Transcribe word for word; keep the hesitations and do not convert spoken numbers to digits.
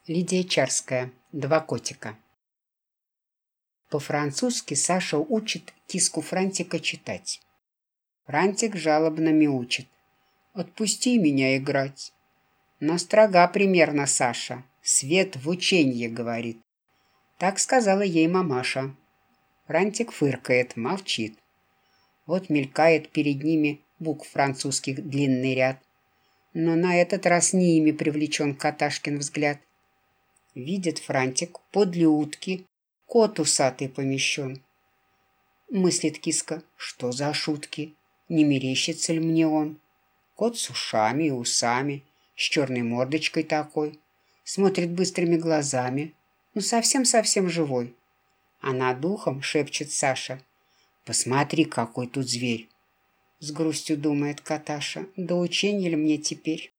Лидия Чарская. Два котика. По-французски Саша учит киску Франтика читать. Франтик жалобно мяучит. «Отпусти меня играть». Но строга примерно Саша. Свет в ученье, говорит. Так сказала ей мамаша. Франтик фыркает, молчит. Вот мелькает перед ними букв французских длинный ряд. Но на этот раз не ими привлечен Каташкин взгляд. Видит Франтик подле утки кот усатый помещен. Мыслит киска, что за шутки, не мерещится ли мне он? Кот с ушами и усами, с черной мордочкой такой, смотрит быстрыми глазами, ну совсем-совсем живой. А над ухом шепчет Саша: «Посмотри, какой тут зверь!» С грустью думает Каташа, да ученье ли мне теперь?